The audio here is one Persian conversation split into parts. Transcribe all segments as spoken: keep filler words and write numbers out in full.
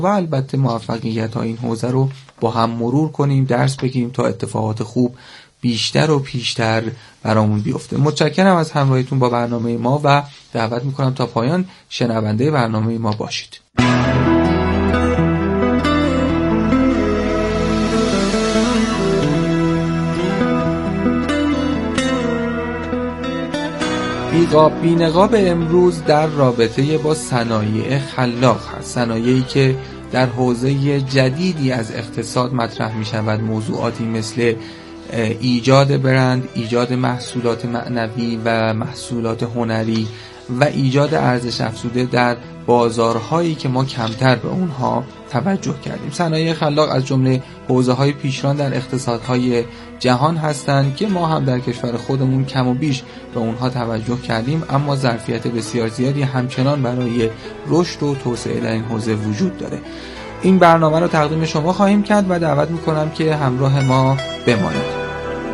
و البته موفقیت ها این حوزه رو با هم مرور کنیم، درس بگیریم تا اتفاقات خوب بیشتر و پیشتر برامون بیفته. متشکرم از همراهیتون با برنامه ما و دعوت میکنم تا پایان شنونده برنامه ما باشید. بیقاب بینقاب امروز در رابطه با صنایع خلاق هست، صنایعی که در حوزه جدیدی از اقتصاد مطرح می شود. موضوعاتی مثل ایجاد برند، ایجاد محصولات معنوی و محصولات هنری و ایجاد ارزش افزوده در بازارهایی که ما کمتر به اونها توجه کردیم. صنایع خلاق از جمله حوزه‌های پیشران در اقتصادهای جهان هستند که ما هم در کشور خودمون کم و بیش به اونها توجه کردیم، اما ظرفیت بسیار زیادی همچنان برای رشد و توسعه در این حوزه وجود داره. این برنامه رو تقدیم شما خواهیم کرد و دعوت میکنم که همراه ما بمانید.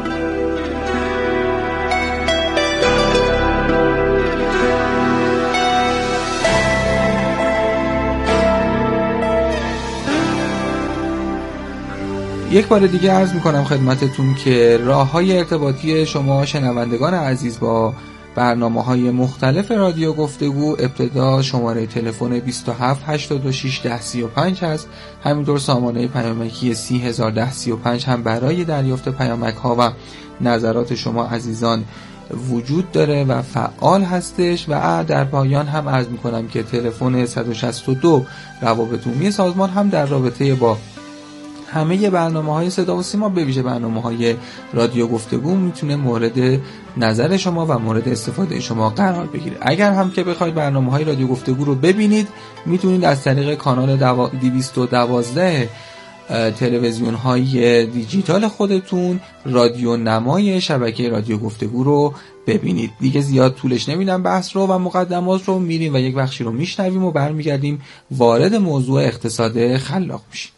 یک بار دیگه عرض میکنم خدمتتون که راه‌های ارتباطی شما شنوندگان عزیز با برنامه‌های مختلف رادیو گفتگو ابتدا شماره تلفن بیست و هفت هشتاد و شش ده سی و پنج هست، همینطور سامانه پیامکی سی هزار ده سی و پنج هم برای دریافت پیامک‌ها و نظرات شما عزیزان وجود داره و فعال هستش. و در پایان هم عرض میکنم که تلفن صد و شصت و دو روابط عمومی سازمان هم در رابطه با همه برنامه‌های صدا و سیما به ویژه برنامه‌های رادیو گفتگو میتونه مورد نظر شما و مورد استفاده شما قرار بگیره. اگر هم که بخواید برنامه‌های رادیو گفتگو رو ببینید میتونید از طریق کانال دویست و دوازده تلویزیون‌های دیجیتال خودتون رادیو نمای شبکه رادیو گفتگو رو ببینید. دیگه زیاد طولش نمیدم بحث رو و مقدمات رو، میریم و یک بخشی رو میشنویم و برمیگردیم وارد موضوع اقتصاد خلاق میشیم.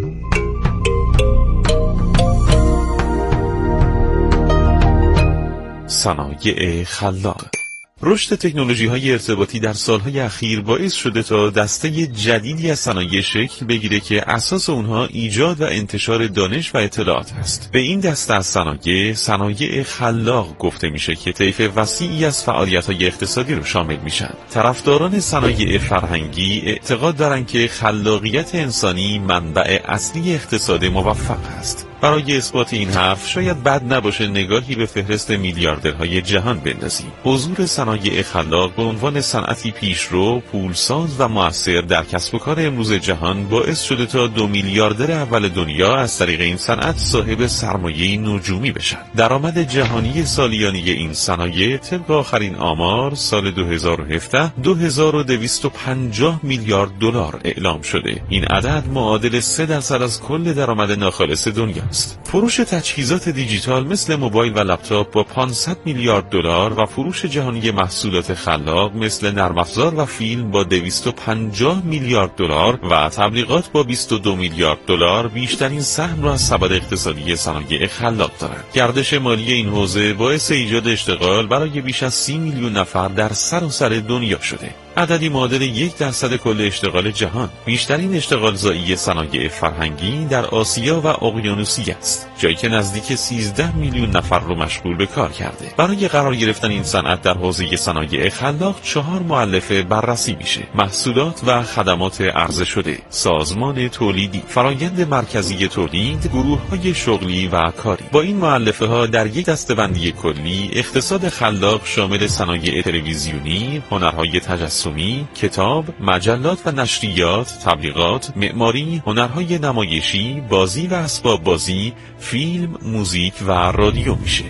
صنایع خلاق. رشد تکنولوژی‌های ارتباطی در سالهای اخیر باعث شده تا دسته جدیدی از صنایع شکل بگیره که اساس اونها ایجاد و انتشار دانش و اطلاعات است. به این دسته از صنایع، صنایع خلاق گفته میشه که طیف وسیعی از فعالیت‌های اقتصادی رو شامل میشن. طرفداران صنایع فرهنگی اعتقاد دارن که خلاقیت انسانی منبع اصلی اقتصاد موفق است. برای اثبات این حرف شاید بد نباشه نگاهی به فهرست میلیاردرهای جهان بندازیم. حضور صنایع خلاق به عنوان صنعتی پیشرو، پولساز و مؤثر در کسب و کار امروز جهان باعث شده تا دو میلیاردر اول دنیا از طریق این صنعت صاحب سرمایه نجومی بشن. درآمد جهانی سالیانه این صنایع طبق آخرین آمار سال دو هزار و هفده دو هزار و دویست و پنجاه میلیارد دلار اعلام شده. این عدد معادل سه درصد از کل درآمد ناخالص دنیا. فروش تجهیزات دیجیتال مثل موبایل و لپتاپ با پانصد میلیارد دلار و فروش جهانی محصولات خلاق مثل نرم افزار و فیلم با دویست و پنجاه میلیارد دلار و تبلیغات با بیست و دو میلیارد دلار بیشترین سهم را از سبد اقتصادی صنایع خلاق دارند. گردش مالی این حوزه باعث ایجاد اشتغال برای بیش از سی میلیون نفر در سراسر دنیا شده. عددی معادل یک درصد کل اشتغال جهان. بیشترین اشتغال زایی صنایع فرهنگی در آسیا و اقیانوسیه است، جایی که نزدیک سیزده میلیون نفر رو مشغول به کار کرده. برای قرار گرفتن این صنعت در حوزه صنایع خلاق چهار مؤلفه بررسی میشه: محصولات و خدمات عرضه شده، سازمان تولیدی، فرایند مرکزی تولید، گروه‌های شغلی و کاری. با این مؤلفه ها در یک دسته‌بندی کلی اقتصاد خلاق شامل صنایع تلویزیونی، هنرهای تجسمی، کتاب، مجلات و نشریات، تبلیغات، معماری، هنرهای نمایشی، بازی و اسباب بازی، فیلم، موزیک و رادیو میشه.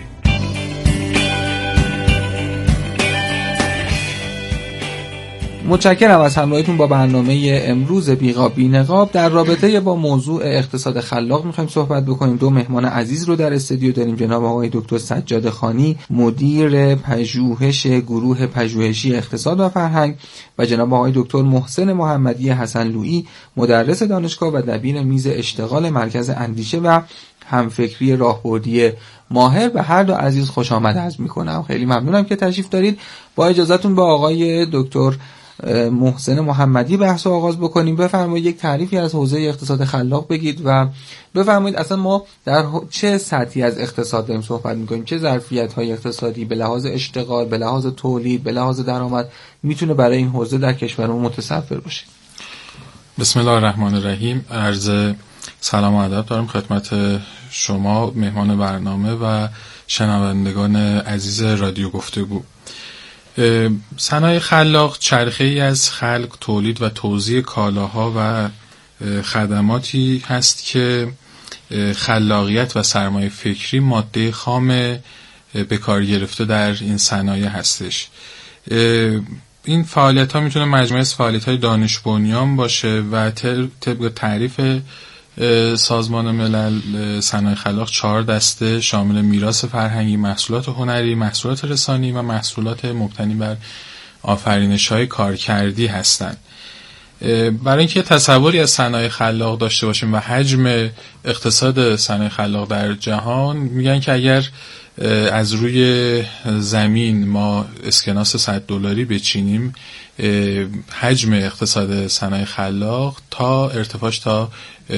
متشکرم از همراهیتون با برنامه امروز بیقاب بینقاب. در رابطه با موضوع اقتصاد خلاق میخوایم صحبت بکنیم. دو مهمان عزیز رو در استودیو داریم، جناب آقای دکتر سجاد خانی، مدیر پژوهش گروه پژوهشی اقتصاد و فرهنگ، و جناب آقای دکتر محسن محمدی حسنلویی، مدرس دانشگاه و دبیر میز اشتغال مرکز اندیشه و همفکری راهبردی ماهر. به هر دو عزیز خوش آمد عرض میکنم. خیلی ممنونم که تشریف دارید. با اجازهتون با آقای دکتر محسن محمدی بحث رو آغاز بکنیم. بفرمایید یک تعریفی از حوزه اقتصاد خلاق بگید و بفرمایید اصلا ما در چه سطحی از اقتصاد داریم صحبت میکنیم، چه ظرفیت‌های اقتصادی به لحاظ اشتغال، به لحاظ تولید، به لحاظ درآمد میتونه برای این حوزه در کشورمون متصور باشه. بسم الله الرحمن الرحیم. عرض سلام و ادب دارم خدمت شما مهمان برنامه و شنوندگان عزیز رادیو گفتگو. صنایع خلاق چرخه‌ای از خلق، تولید و توزیع کالاها و خدماتی هست که خلاقیت و سرمایه فکری ماده خام به کار گرفته در این صنایع هستش. این فعالیت ها میتونه مجموعه از فعالیت های دانش بنیان باشه و طبق تعریف سازمان ملل صنایع خلاق چهار دسته شامل میراث فرهنگی، محصولات هنری، محصولات رسانی و محصولات مبتنی بر آفرینش‌های کارکردی هستند. برای اینکه تصوری از صنایع خلاق داشته باشیم و حجم اقتصاد صنایع خلاق در جهان، میگن که اگر از روی زمین ما اسکناس صد دلاری بچینیم، حجم اقتصاد صنایع خلاق تا ارتفاعش تا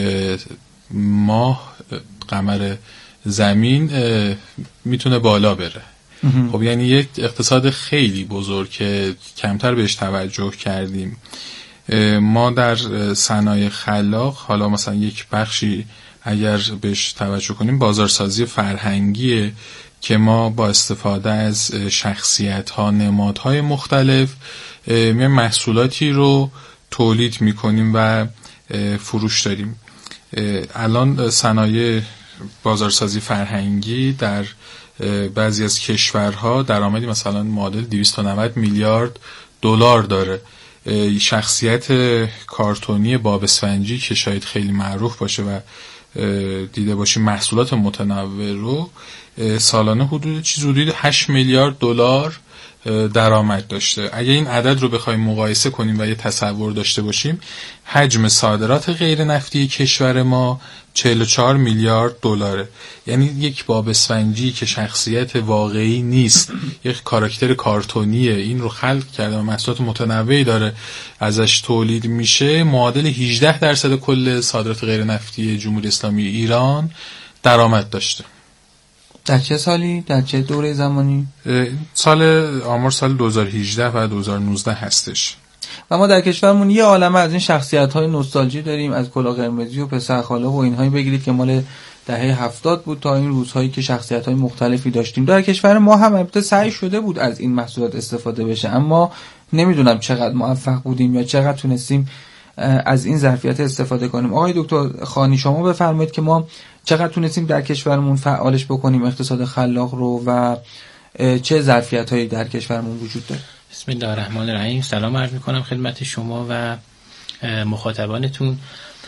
ماه قمر زمین میتونه بالا بره. خب یعنی یک اقتصاد خیلی بزرگ که کمتر بهش توجه کردیم. ما در صنایع خلاق حالا مثلا یک بخشی اگر بهش توجه کنیم بازارسازی فرهنگیه که ما با استفاده از شخصیت‌ها، نمادهای مختلف می محصولاتی رو تولید می‌کنیم و فروش داریم. الان صنایع بازارسازی فرهنگی در بعضی از کشورها درآمدی مثلا معادل دویست و نود میلیارد دلار داره. شخصیت کارتونی باب اسفنجی که شاید خیلی معروف باشه و دیده باشیم محصولات متنوع رو سالانه حدود چیز حدود هشت میلیارد دلار درآمد داشته. اگه این عدد رو بخوایم مقایسه کنیم و یه تصور داشته باشیم، حجم صادرات غیر نفتی کشور ما چهل و چهار میلیارد دلاره. یعنی یک باب اسفنجی که شخصیت واقعی نیست، یک کاراکتر کارتونیه، این رو خلق کرده و محصولات متنوعی داره ازش تولید میشه، معادل هجده درصد کل صادرات غیر نفتی جمهوری اسلامی ایران درآمد داشته. در چه سالی؟ در چه دوره زمانی؟ سال آمار سال دو هزار و هجده و دو هزار و نوزده هستش. و ما در کشورمون یه عالمه از این شخصیت‌های نوستالژی داریم، از کلاه قرمزی و پسرخاله و اینهایی بگیرید که مال دهه هفتاد بود تا این روزهایی که شخصیت‌های مختلفی داشتیم. در کشور ما هم البته سعی شده بود از این محصولات استفاده بشه، اما نمیدونم چقدر موفق بودیم یا چقدر تونستیم از این ظرفیت استفاده کنیم. آقای دکتر خانی شما بفرمایید که ما چقدر تونستیم در کشورمون فعالش بکنیم اقتصاد خلاق رو و چه ظرفیت‌هایی در کشورمون وجود داره؟ بسم الله الرحمن الرحیم. سلام عرض می‌کنم خدمت شما و مخاطبانتون.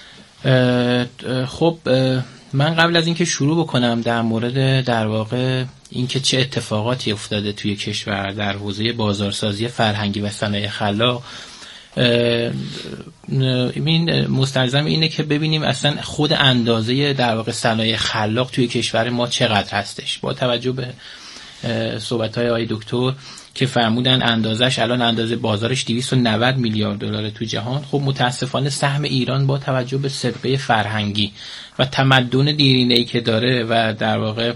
خب من قبل از اینکه شروع بکنم در مورد در واقع اینکه چه اتفاقاتی افتاده توی کشور در حوزه بازارسازی فرهنگی و صنایع خلاق، این مستلزم اینه که ببینیم اصلا خود اندازه در واقع صنایع خلاق توی کشور ما چقدر هستش. با توجه به صحبت‌های آقای دکتر که فرمودن اندازش الان اندازه بازارش دویست و نود میلیارد دلار تو جهان، خب متاسفانه سهم ایران با توجه به سابقه فرهنگی و تمدن دیرینه‌ای که داره و در واقع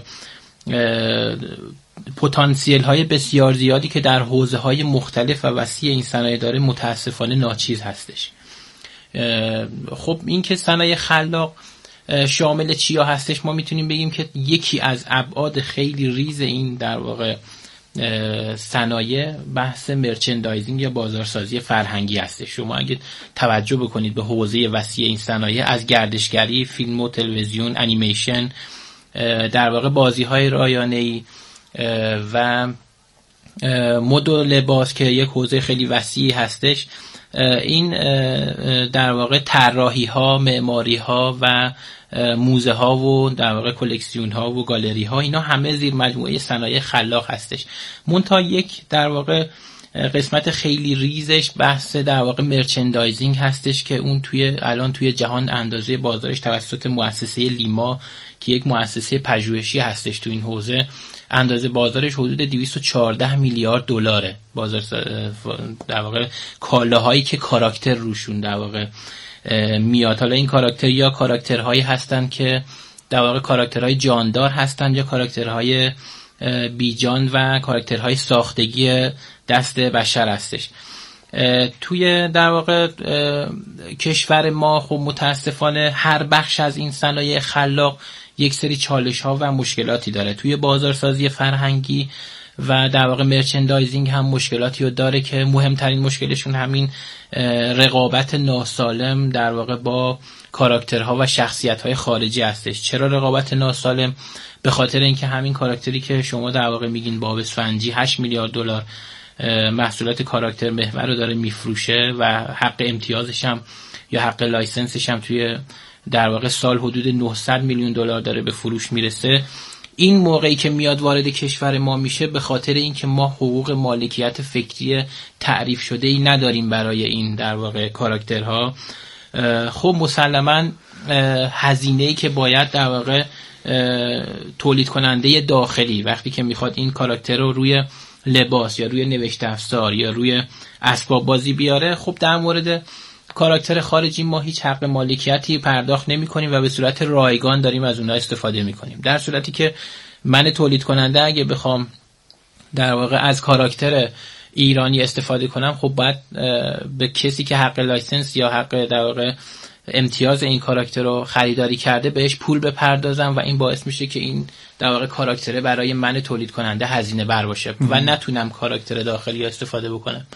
پتانسیل های بسیار زیادی که در حوزه های مختلف و وسیع این صنایع داره متاسفانه ناچیز هستش. خب این که صنایع خلاق شامل چیا هستش، ما میتونیم بگیم که یکی از ابعاد خیلی ریز این در واقع صنایع بحث مرچندایزینگ یا بازارسازی فرهنگی هستش. شما اگه توجه بکنید به حوزه وسیع این صنایع، از گردشگری، فیلم و تلویزیون، انیمیشن، در واقع بازی‌های رایانه‌ای و مد و لباس که یک حوزه خیلی وسیعی هستش، این در واقع طراحی ها، معماری ها و موزه ها و در واقع کلکسیون ها و گالری ها، اینا همه زیر مجموعه صنایع خلاق هستش. منتها یک در واقع قسمت خیلی ریزش بحث در واقع مرچندایزینگ هستش که اون توی الان توی جهان اندازه بازارش توسط مؤسسه لیما که یک مؤسسه پژوهشی هستش تو این حوزه اندازه بازارش حدود دویست و چهارده میلیارد دلاره. بازار در واقع کالاهایی که کاراکتر روشون در واقع میاد. حالا این کاراکتر یا کاراکترهایی هستن که در واقع کاراکترهای جاندار هستن یا کاراکترهای بیجان و کاراکترهای ساختگی دست بشر هستش. توی در واقع کشور ما خب متاسفانه هر بخش از این صنایع خلاق یک سری چالش ها و مشکلاتی داره. توی بازارسازی فرهنگی و در واقع مرچندایزینگ هم مشکلاتی رو داره که مهمترین مشکلشون همین رقابت ناسالم در واقع با کاراکترها و شخصیت‌های خارجی هستش. چرا رقابت ناسالم؟ به خاطر اینکه همین کاراکتری که شما در واقع میگین باب اسفنجی هشت میلیارد دلار محصولات کاراکتر محور رو داره میفروشه و حق امتیازش هم یا حق لایسنسش هم توی در واقع سال حدود نهصد میلیون دلار داره به فروش میرسه. این موقعی که میاد وارد کشور ما میشه به خاطر اینکه ما حقوق مالکیت فکری تعریف شده ای نداریم برای این در واقع کاراکترها. خب مسلماً هزینه‌ای که باید در واقع تولید کننده داخلی وقتی که میخواد این کاراکتر رو روی لباس یا روی نوشته افزار یا روی اسباب بازی بیاره، خب در مورد کاراکتر خارجی ما هیچ حق مالکیتی پرداخت نمی کنیم و به صورت رایگان داریم از اونها استفاده می کنیم. در صورتی که من تولید کننده اگه بخوام در واقع از کاراکتر ایرانی استفاده کنم، خب باید به کسی که حق لایسنس یا حق در واقع امتیاز این کاراکتر رو خریداری کرده بهش پول بپردازم و این باعث میشه که این در واقع کاراکتره برای من تولید کننده هزینه بر باشه و نتونم کاراکتر داخلی استفاده بکنم.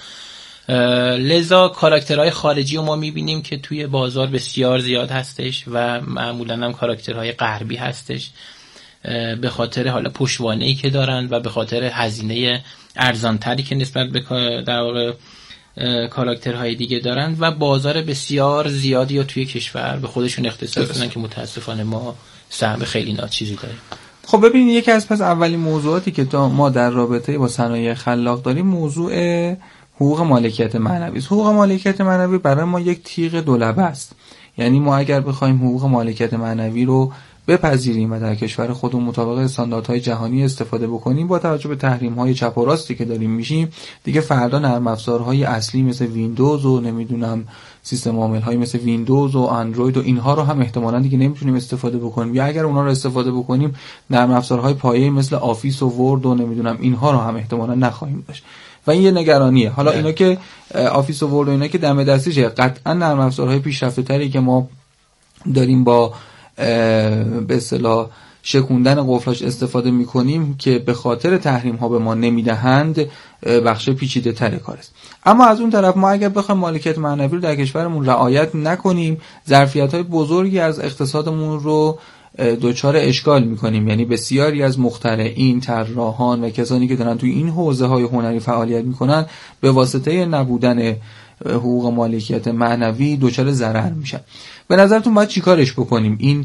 لذا کاراکترهای خارجی رو ما میبینیم که توی بازار بسیار زیاد هستش و معمولا هم کاراکترهای غربی هستش به خاطر حالا پشتوانه‌ای که دارن و به خاطر هزینه ارزانتری که نسبت به در واقع کاراکترهای دیگه دارن و بازار بسیار زیادی رو توی کشور به خودشون اختصاص دادن که متاسفانه ما سهم خیلی ناچیزی داریم. خب ببینید یکی از پس اولین موضوعاتی که ما در رابطه با صنایع خلاق داریم موضوع حقوق مالکیت معنوی. حقوق مالکیت معنوی برای ما یک تیغ دولبه است. یعنی ما اگر بخوایم حقوق مالکیت معنوی رو بپذیریم و در کشور خودمون مطابق استانداردهای جهانی استفاده بکنیم، با توجه به تحریم‌های چپ و راستی که داریم میشیم، دیگه فردا نرم افزارهای اصلی مثل ویندوز و نمیدونم سیستم عامل‌های مثل ویندوز و اندروید و اینها رو هم احتمالاً دیگه نمیتونیم استفاده بکنیم، یا اگر اونها رو استفاده بکنیم نرم افزارهای پایه‌ای مثل آفیس و ورد و نمیدونم اینها رو هم احتمالاً نخواهیم داشت و این یه نگرانیه. حالا اینا که آفیس و ورد و اینا که دم دستیشه، قطعاً نرم افزارهای پیشرفته‌تری که ما داریم با به اصطلاح شکوندن قفلاش استفاده میکنیم که به خاطر تحریم ها به ما نمیدهند، بخش پیچیده تر کار است. اما از اون طرف ما اگر بخوایم مالکیت معنوی رو در کشورمون رعایت نکنیم، ظرفیت های بزرگی از اقتصادمون رو دوچار اشکال میکنیم. یعنی بسیاری از مخترعین، طراحان و کسانی که دارن توی این حوزه های هنری فعالیت میکنن به واسطه نبودن حقوق مالکیت معنوی دوچار ضرر میشن. به نظرتون باید چیکارش بکنیم؟ این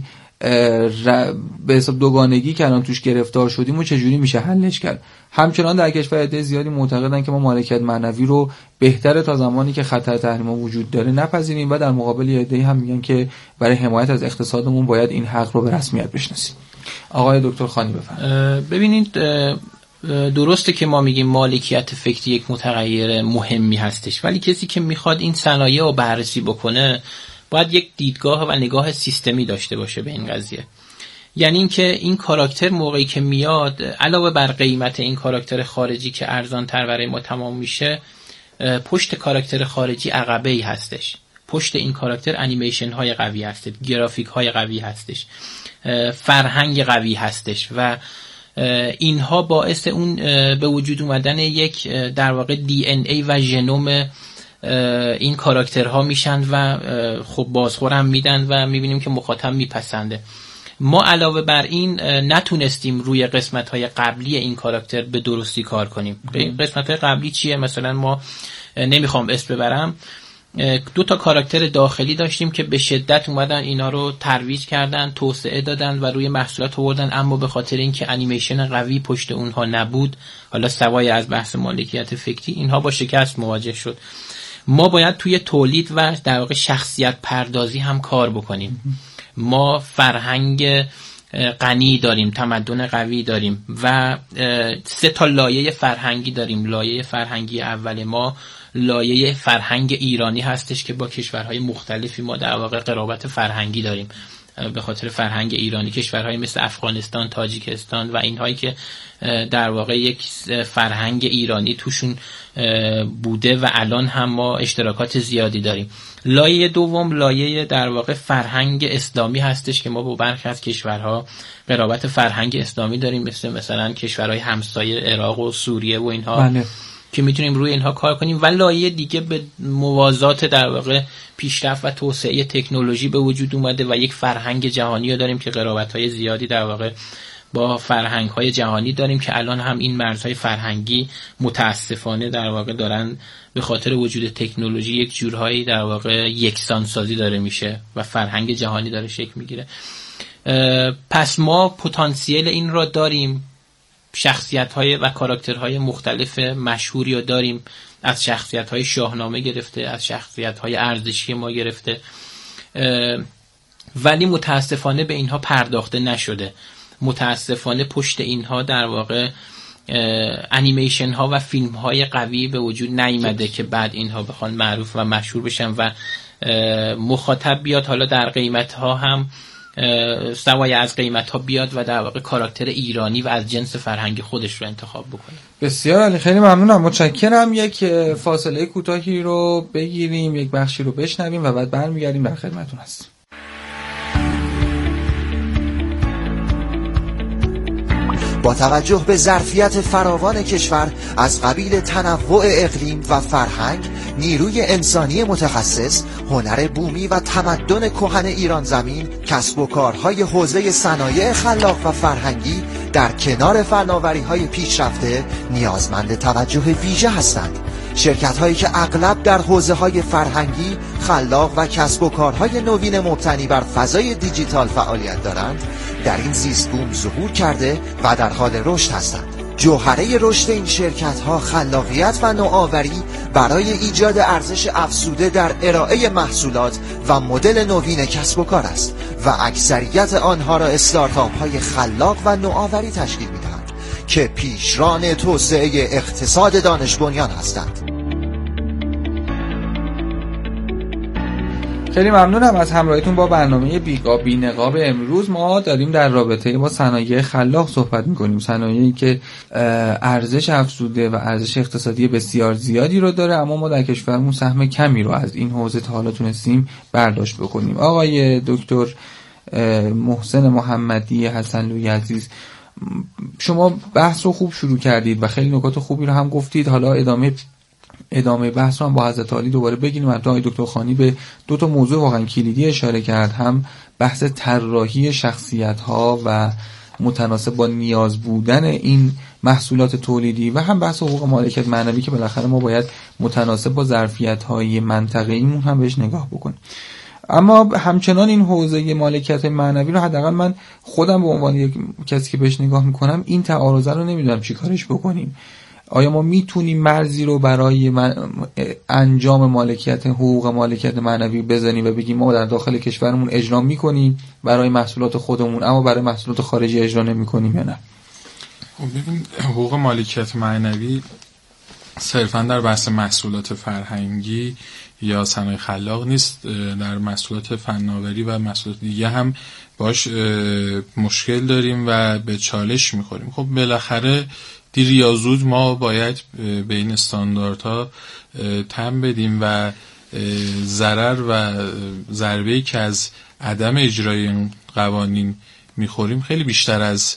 به حساب دوگانگی که الان توش گرفتار شدیم و چجوری میشه حلش کرد؟ همچنان در کشور عده زیادی معتقدن که ما مالکیت معنوی رو بهتره تا زمانی که خطر تحریم وجود داره نپذیریم و در مقابل عده هم میگن که برای حمایت از اقتصادمون باید این حق رو به رسمیت بشناسیم. آقای دکتر خانی بفرمایید. ببینید درسته که ما میگیم مالکیت فکری یک متغیر مهمی هستش، ولی کسی که میخواد این صنایع رو بررسی بکنه باید یک دیدگاه و نگاه سیستمی داشته باشه به این قضیه. یعنی اینکه این کاراکتر موقعی که میاد علاوه بر قیمت این کاراکتر خارجی که ارزان تر برای ما تمام میشه، پشت کاراکتر خارجی عقبه‌ای هستش. پشت این کاراکتر انیمیشن های قوی هستش، گرافیک های قوی هستش، فرهنگ قوی هستش و اینها باعث اون به وجود اومدن یک در واقع دی ان ای و ژنوم این کاراکترها میشن و خب بازخور هم میدن و میبینیم که مخاطب میپسنده. ما علاوه بر این نتونستیم روی قسمت‌های قبلی این کاراکتر به درستی کار کنیم. قسمت‌های قبلی چیه؟ مثلا ما نمیخوام اسم ببرم، دو تا کاراکتر داخلی داشتیم که به شدت اومدن اینا رو ترویج کردن، توسعه دادن و روی محصولات آوردن، اما به خاطر اینکه انیمیشن قوی پشت اونها نبود، حالا سوای از بحث مالکیت فکری، اینها با شکست مواجه شد. ما باید توی تولید و در واقع شخصیت پردازی هم کار بکنیم. ما فرهنگ غنی داریم، تمدن قوی داریم و سه تا لایه فرهنگی داریم. لایه فرهنگی اول ما لایه فرهنگ ایرانی هستش که با کشورهای مختلفی ما در واقع قرابت فرهنگی داریم به خاطر فرهنگ ایرانی. کشورهای مثل افغانستان، تاجیکستان و اینهایی که در واقع یک فرهنگ ایرانی توشون بوده و الان هم ما اشتراکات زیادی داریم. لایه دوم لایه در واقع فرهنگ اسلامی هستش که ما با برخی از کشورها قرابت فرهنگ اسلامی داریم، مثل مثلا کشورهای همسایه عراق و سوریه و اینها بله. که میتونیم روی اینها کار کنیم. و لایه دیگه به موازات در واقع پیشرفت و توسعه تکنولوژی به وجود اومده و یک فرهنگ جهانی رو داریم که قرابت‌های زیادی در واقع با فرهنگ‌های جهانی داریم که الان هم این مرزهای فرهنگی متاسفانه در واقع دارن به خاطر وجود تکنولوژی یک جورهایی در واقع یکسان سازی داره میشه و فرهنگ جهانی داره شکل میگیره. پس ما پتانسیل این را داریم، شخصیت‌های و کاراکترهای مختلف مشهوری رو داریم، از شخصیت‌های شاهنامه گرفته، از شخصیت‌های ارزشی ما گرفته، ولی متاسفانه به اینها پرداخته نشده. متاسفانه پشت اینها در واقع انیمیشن ها و فیلم های قوی به وجود نیامده که بعد اینها بخوان معروف و مشهور بشن و مخاطب بیاد حالا در قیمت ها هم سوای از قیمت ها بیاد و در واقع کاراکتر ایرانی و از جنس فرهنگ خودش رو انتخاب بکنه. بسیار عالی، خیلی ممنونم، متشکرم. یک فاصله کوتاهی رو بگیریم، یک بخشی رو بشنویم و بعد برمیگردیم در خدمتتون هستیم. با توجه به ظرفیت فراوان کشور از قبیل تنوع اقلیم و فرهنگ، نیروی انسانی متخصص، هنر بومی و تمدن کهن ایران زمین، کسب و کارهای حوزه صنایع خلاق و فرهنگی در کنار فناوری‌های پیشرفته نیازمند توجه ویژه هستند. شرکت‌هایی که اغلب در حوزه‌های فرهنگی، خلاق و کسب و کارهای نوین مبتنی بر فضای دیجیتال فعالیت دارند، در این زیست بوم ظهور کرده و در حال رشد هستند. جوهره رشد این شرکت‌ها خلاقیت و نوآوری برای ایجاد ارزش افزوده در ارائه محصولات و مدل نوین کسب و کار است و اکثریت آنها را استارتاپ‌های خلاق و نوآوری تشکیل می‌دهند که پیشران توسعه اقتصاد دانش بنیان هستند. خیلی ممنونم از همراهیتون با برنامه بیگا بی نقاب. امروز ما داریم در رابطه با صنایع خلاق صحبت میکنیم، صنایعی که ارزش افزوده و ارزش اقتصادی بسیار زیادی رو داره، اما ما در کشورمون سهم کمی رو از این حوزه تا حالا تونستیم برداشت بکنیم. آقای دکتر محسن محمدی حسنلویی عزیز، شما بحث رو خوب شروع کردید و خیلی نکات خوبی رو هم گفتید. حالا ادامه ادامه بحث رو هم با حضرت عالی دوباره بگیریم. البته آقای دکتر خانی به دو تا موضوع واقعا کلیدی اشاره کرد، هم بحث طراحی شخصیت‌ها و متناسب با نیاز بودن این محصولات تولیدی و هم بحث حقوق مالکیت معنوی که بالاخره ما باید متناسب با ظرفیت‌های منطقه‌ایمون هم بهش نگاه بکنیم. اما همچنان این حوزه مالکیت معنوی رو حداقل من خودم به عنوان یک کسی که بهش نگاه می‌کنم این تعارض رو نمی‌دونم چی کارش بکنیم. آیا ما میتونیم مرزی رو برای انجام مالکیت حقوق مالکیت معنوی بزنیم و بگیم ما در داخل کشورمون اجرا میکنیم برای محصولات خودمون اما برای محصولات خارجی اجرا نمیکنیم یا نه؟ ببین، حقوق مالکیت معنوی صرفا در بحث محصولات فرهنگی یا صنایع خلاق نیست، در محصولات فناوری و محصولات دیگه هم باش مشکل داریم و به چالش میخوریم. خب بالاخره دیر یا زود ما باید به این استانداردها تن بدیم و ضرر و ضربه‌ای که از عدم اجرای این قوانین میخوریم خیلی بیشتر از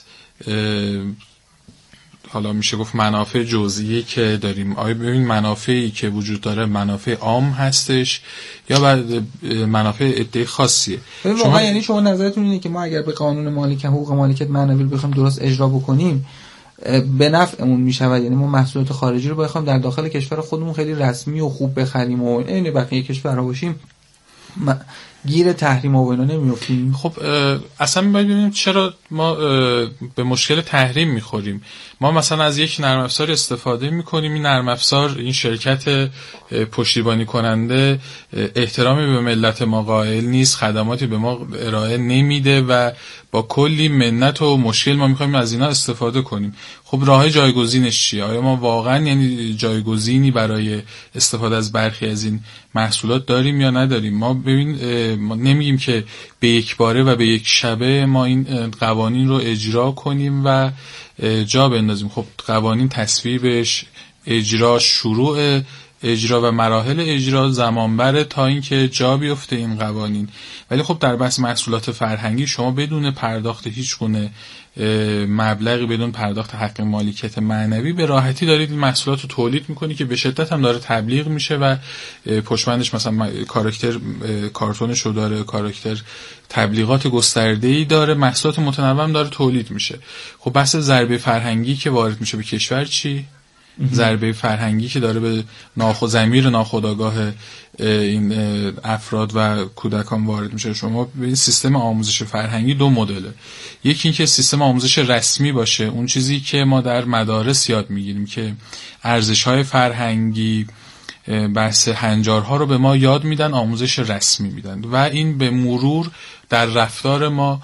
حالا میشه گفت منافع جزئی که داریم. آیا ببین منافعی که وجود داره منافع عام هستش یا بعد منافع عده خاصیه؟ ببین واقعا یعنی شما نظرتون اینه که ما اگر به قانون مالکیت حقوق مالکیت معنوی رو بخوایم درست اجرا بکنیم به نفعمون میشود، یعنی ما محصولات خارجی رو بخوایم در داخل کشور خودمون خیلی رسمی و خوب بخریم و این بقیه کشورها باشیم گیر تحریم و اینا نمیافتیم؟ خب اصلا باید ببینیم چرا ما به مشکل تحریم میخوریم. ما مثلا از یک نرم افزار استفاده میکنیم، این نرم افزار، این شرکت پشتیبانی کننده احترامی به ملت ما قائل نیست، خدماتی به ما ارائه نمیده و با کلی منت و مشکل ما میخوایم از اینا استفاده کنیم. خب راه جایگزینش چیه؟ آیا ما واقعا یعنی جایگزینی برای استفاده از برخی از این محصولات داریم یا نداریم؟ ما ببین ما نمیگیم که به یک باره و به یک شبه ما این قوانین رو اجرا کنیم و جا بندازیم. خب قوانین تصویبش، اجرا، شروع اجرا و مراحل اجرا زمان بره تا اینکه جا بیفته این قوانین. ولی خب در بحث محصولات فرهنگی شما بدون پرداخت هیچ گونه مبلغی، بدون پرداخت حق مالکیت معنوی به راحتی دارید این محصولات رو تولید میکنی که به شدت هم داره تبلیغ میشه و پشتبندش مثلا کاراکتر کارتونش رو داره، کاراکتر تبلیغات گسترده‌ای داره، محصولات متنوع هم داره تولید میشه. خب بحث ضربه فرهنگی که وارد میشه به کشور چی؟ ضربه فرهنگی که داره به ناخود ضمیر ناخودآگاه این افراد و کودکان وارد میشه. شما به این سیستم آموزش فرهنگی دو مدله، یکی این که سیستم آموزش رسمی باشه، اون چیزی که ما در مدارس یاد میگیریم که ارزش‌های فرهنگی، بحث هنجارها رو به ما یاد میدن، آموزش رسمی میدن و این به مرور در رفتار ما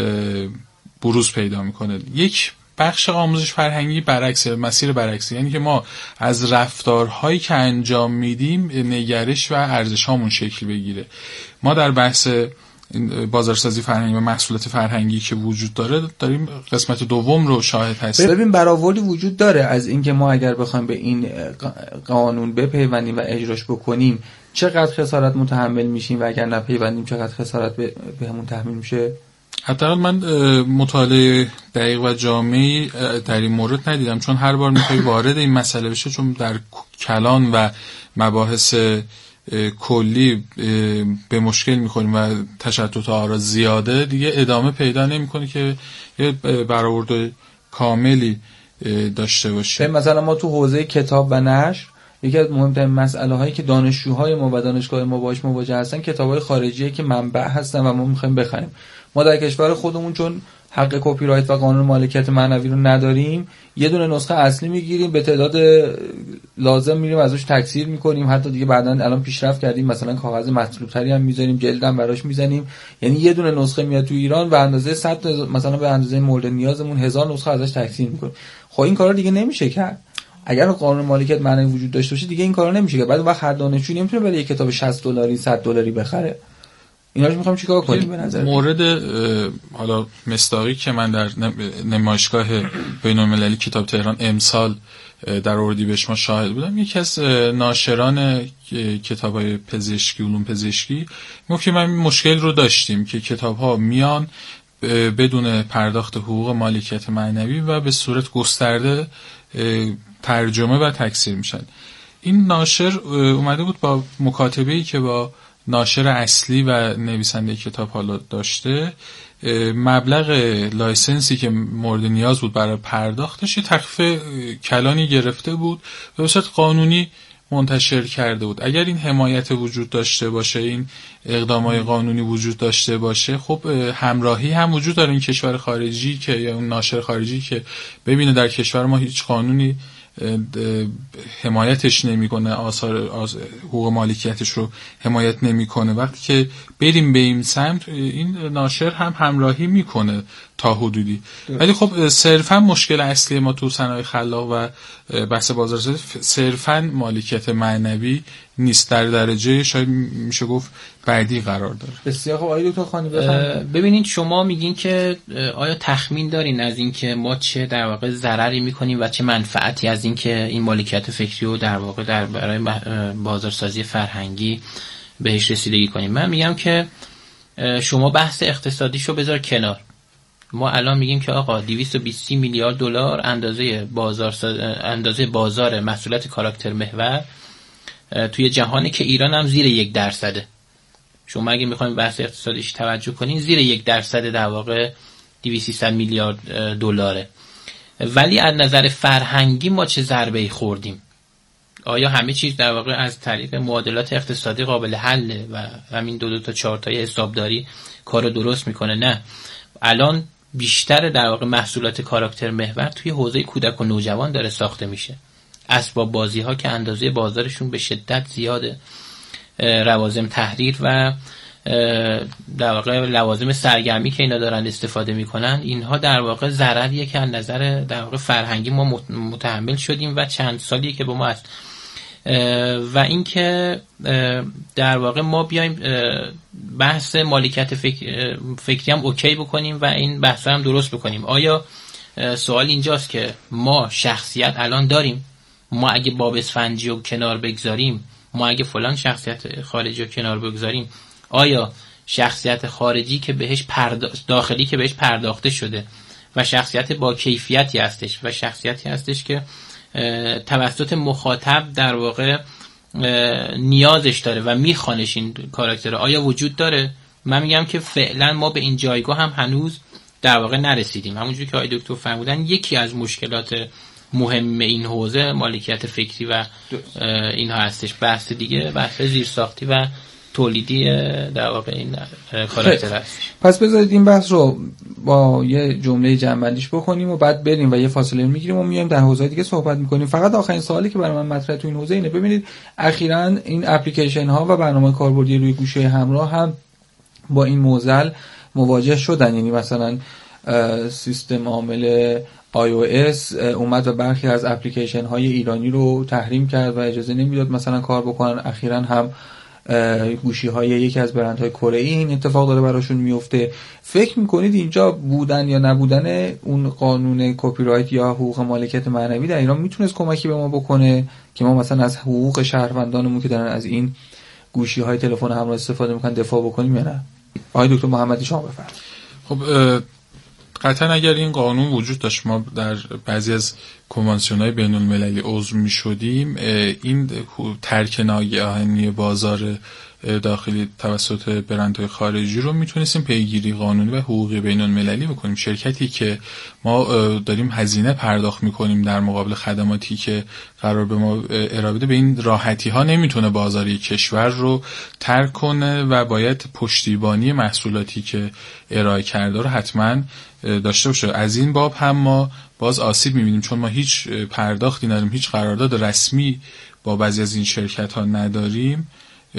بروز پیدا میکنه. یک بخش آموزش فرهنگی برعکس، مسیر برعکس، یعنی که ما از رفتارهایی که انجام میدیم نگرش و ارزش‌هامون شکل بگیره. ما در بحث بازارسازی فرهنگی و محصولات فرهنگی که وجود داره داریم قسمت دوم رو شاهد هستیم. ببین برآوردی وجود داره از اینکه ما اگر بخوایم به این قانون بپیوندیم و اجراش بکنیم چقدر خسارت متحمل میشیم و اگر نپیوندیم چقدر خسارت بهمون تحمیل میشه؟ حتی من مطالعه دقیق و جامعی در این مورد ندیدم، چون هر بار میخوای وارد این مسئله بشه، چون در کلان و مباحث کلی به مشکل میخوریم و تشتت آرا زیاده، دیگه ادامه پیدا نمیکنه که یه برآورد کاملی داشته باشه. مثلا ما تو حوزه کتاب و نشر یکی از مهمترین مسئله هایی که دانشجوهای ما و دانشگاه ما باهاش مواجه هستن کتابای خارجیه که منبع هستن و ما میخوایم بخریم. ما در کشور خودمون چون حق کپی رایت و قانون مالکیت معنوی رو نداریم، یه دونه نسخه اصلی میگیریم، به تعداد لازم میریم ازش تکثیر میکنیم، حتی دیگه بعداً الان پیشرفت کردیم مثلا کاغذ مطلوب تری هم میذاریم، جلدم براش میزنیم، یعنی یه دونه نسخه میاد تو ایران و اندازه صد مثلا به اندازه مورد نیازمون هزار نسخه ازش تکثیر میکنیم. خب این کارا دیگه نمیشه کرد. اگر قانون مالکیت معنوی وجود داشته باشه دیگه این کارا نمیشه کرد. بعد وقت هر دانشجو نمیتونه برای یک کتاب شصت دلاری صد دلاری بخره. ایناش میخوام چیکار کنیم به نظر؟ مورد حالا مصداقی که من در نمایشگاه بین‌المللی کتاب تهران امسال در اردیبهشت ما شاهد بودم، یکی از ناشران کتاب‌های پزشکی، علوم پزشکی، میگفت که من مشکل رو داشتیم که کتاب‌ها میان بدون پرداخت حقوق مالکیت معنوی و به صورت گسترده ترجمه و تکثیر میشن. این ناشر اومده بود با مکاتبه‌ای که با ناشر اصلی و نویسنده کتاب حالا داشته، مبلغ لایسنسی که مورد نیاز بود برای پرداختش یه تخفیف کلانی گرفته بود و به صورت قانونی منتشر کرده بود. اگر این حمایت وجود داشته باشه، این اقدامات قانونی وجود داشته باشه، خب همراهی هم وجود داره این کشور خارجی که یا اون ناشر خارجی که ببینه در کشور ما هیچ قانونی حمایتش نمیکنه، آثار حقوق مالکیتش رو حمایت نمیکنه، وقتی که بریم به این سمت این ناشر هم همراهی میکنه تا حدودی. ولی خب صرفا مشکل اصلی ما تو صنایع خلاق و بحث بازارسازی صرفا مالکیت معنوی نیست، در درجه شاید میشه گفت بعدی قرار داره. بسیار خب. آقای دکتر خانی بفرمایید. ببینید شما میگین که آیا تخمین دارین از این که ما چه در واقع ضرری میکنیم و چه منفعتی از این که این مالکیت فکری رو در واقع در برای بازارسازی فرهنگی بهش رسیدگی کنیم؟ من میگم که شما بحث اقتصادیشو بذار کنار. ما الان میگیم که آقا دویست و بیست میلیارد دلار اندازه بازار اندازه بازار محصولات کاراکتر محور توی جهانی که ایران هم زیر یک درصده. شما اگه میخوایم بحث اقتصادیش توجه کنین زیر یک درصد در واقع دویست سیصد میلیارد دلاره. ولی از نظر فرهنگی ما چه ضربه‌ای خوردیم؟ آیا همه چیز در واقع از طریق معادلات اقتصادی قابل حله و همین دو دو تا چهار تای حسابداری کارو درست میکنه؟ نه، الان بیشتر در واقع محصولات کاراکتر محور توی حوزه کودک و نوجوان داره ساخته میشه. اسباب بازی ها که اندازه بازارشون به شدت زیاده، لوازم تحریر و در واقع لوازم سرگرمی که اینا دارن استفاده میکنن، اینها در واقع ضرریه که از نظر در واقع فرهنگی ما متحمل شدیم و چند سالیه که با ما هست. و اینکه در واقع ما بیایم بحث مالکیت فکر فکری هم اوکی بکنیم و این بحث هم درست بکنیم. آیا سوال اینجاست که ما شخصیت الان داریم؟ ما اگه باب اسفنجی رو کنار بگذاریم، ما اگه فلان شخصیت خارجی رو کنار بگذاریم، آیا شخصیت خارجی که بهش پردا... داخلی که بهش پرداخته شده و شخصیت با کیفیتی هستش و شخصیتی هستش که توسط مخاطب در واقع نیازش داره و میخوانش این کاراکتر، آیا وجود داره؟ من میگم که فعلا ما به این جایگاه هم هنوز در واقع نرسیدیم. همونجوری که آقای دکتر فرمودن، یکی از مشکلات مهم این حوزه مالکیت فکری و اینها هستش. بحث دیگه بحث زیرساختی و تولیدی در واقع این کاراکتر هست. پس بذارید این بحث رو با یه جمله جمع‌بندیش بکنیم و بعد بریم و یه فاصله میگیریم و میایم در حوزه دیگه صحبت میکنیم. فقط آخرین سوالی که برای من مطرح تو این حوزه اینه، ببینید اخیراً این اپلیکیشن ها و برنامه کاربردی روی گوشه همراه هم با این معضل مواجه شدن. یعنی مثلا سیستم عامل آی او اس اومد و برخی از اپلیکیشن های ایرانی رو تحریم کرد و اجازه نمیداد مثلا کار بکنن. اخیراً هم گوشی های یکی از برندهای کره ای این اتفاق داره براشون میفته. فکر میکنید اینجا بودن یا نبودن اون قانون کپی رایت یا حقوق مالکیت معنوی در ایران میتونست کمکی به ما بکنه که ما مثلا از حقوق شهروندانمون که دارن از این گوشی های تلفن همراه استفاده میکنن دفاع بکنیم یا نه؟ آقای دکتر محمدی شما بفرمایید. خب قطعا اگر این قانون وجود داشت، ما در بعضی از کنوانسیون‌های بین‌المللی عضو می‌شدیم، این ترک ناگهانی بازار داخلی توسط برندهای خارجی رو میتونستیم پیگیری قانونی و حقوقی بین‌المللی بکنیم. شرکتی که ما داریم هزینه پرداخت میکنیم در مقابل خدماتی که قرار به ما ارائه بده، به این راحتی ها نمیتونه بازاری کشور رو ترک کنه و باید پشتیبانی محصولاتی که ارائه کرده رو حتما داشته باشه. از این باب هم ما باز آسیب میبینیم، چون ما هیچ پرداختی نداریم، هیچ قرارداد رسمی با بعضی از این شرکت ها نداریم،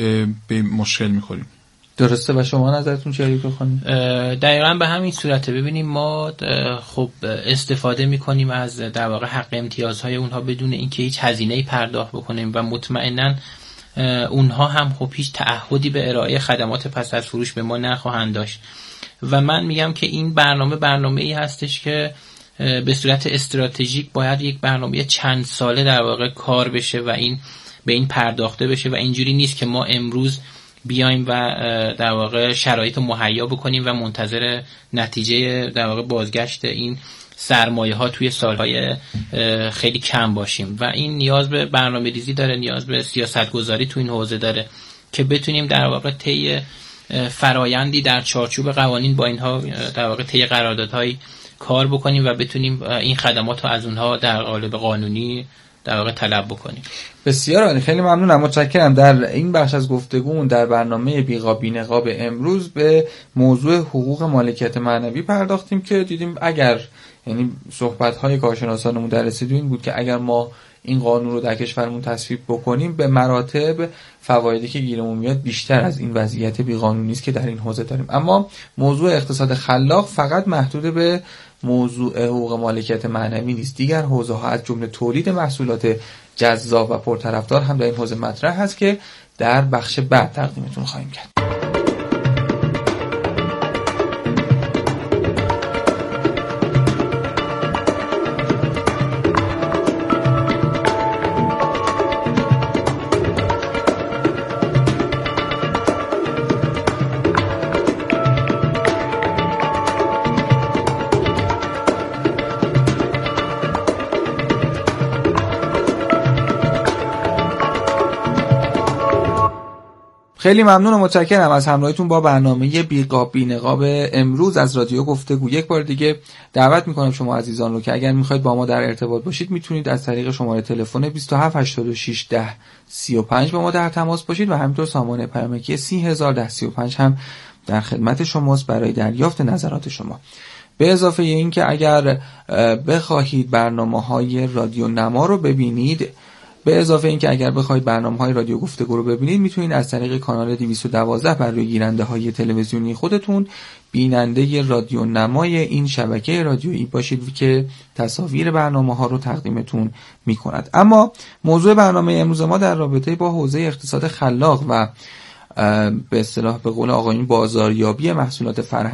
به مشکل میخوریم. درسته. و شما نظرتون چیه دکتر خانم؟ دقیقاً به همین صورته. ببینیم ما خب استفاده میکنیم از در واقع حق امتیازهای اونها بدون اینکه هیچ هزینه‌ای پرداخت بکنیم و مطمئناً اونها هم خب هیچ تعهدی به ارائه خدمات پس از فروش به ما نخواهند داشت. و من میگم که این برنامه برنامه‌ای هستش که به صورت استراتژیک باید یک برنامه چند ساله در واقع کار بشه و این به این پرداخته بشه و اینجوری نیست که ما امروز بیایم و در واقع شرایط مهیا بکنیم و منتظر نتیجه در واقع بازگشت این سرمایه ها توی سالهای خیلی کم باشیم. و این نیاز به برنامه ریزی داره، نیاز به سیاست گذاری تو این حوزه داره که بتونیم در واقع طی فرایندی در چارچوب قوانین با اینها در واقع طی قراردادهای کار بکنیم و بتونیم این خدمات رو از اونها در قالب قانونی در واقع طلب بکنیم. بسیار عالی، خیلی ممنونم، متشکرم. در این بخش از گفتگو در برنامه بیقا بی‌نقاب امروز به موضوع حقوق مالکیت معنوی پرداختیم که دیدیم اگر یعنی صحبت‌های کارشناسانمون در رسیدگی این بود که اگر ما این قانون رو در کشورمون تصویب بکنیم به مراتب فوایدی که گیرمون میاد بیشتر از این وضعیت بیقانونی است که در این حوزه داریم. اما موضوع اقتصاد خلاق فقط محدود به موضوع حقوق مالکیت معنوی نیست. دیگر حوزه ها از جمله تولید محصولات جذاب و پرطرفدار هم در این حوزه مطرح هست که در بخش بعد تقدیمتون خواهیم کرد. خیلی ممنون و متشکرم از همراهیتون با برنامه بیقاب بی‌نقاب امروز از رادیو گفتگو. یک بار دیگه دعوت میکنم شما عزیزان رو که اگر میخواید با ما در ارتباط باشید میتونید از طریق شماره تلفن بیست و هفت هشتاد و شش ده سی و پنج با ما در تماس باشید و همینطور سامانه پیامکی سی هزار ده سی و پنج هم در خدمت شماست برای دریافت نظرات شما. به اضافه این که اگر بخواهید برنامه‌های رادیو نما رو ببینید، به اضافه این که اگر بخواید برنامه‌های رادیو گفتگو رو ببینید، میتونید از طریق کانال دویست و دوازده بر روی گیرنده‌های تلویزیونی خودتون بیننده رادیو نمای این شبکه رادیویی باشید که تصاویر برنامه‌ها رو تقدیمتون می‌کند. اما موضوع برنامه امروز ما در رابطه با حوزه اقتصاد خلاق و به اصطلاح به قول آقایون بازاریابی محصولات فرهنگی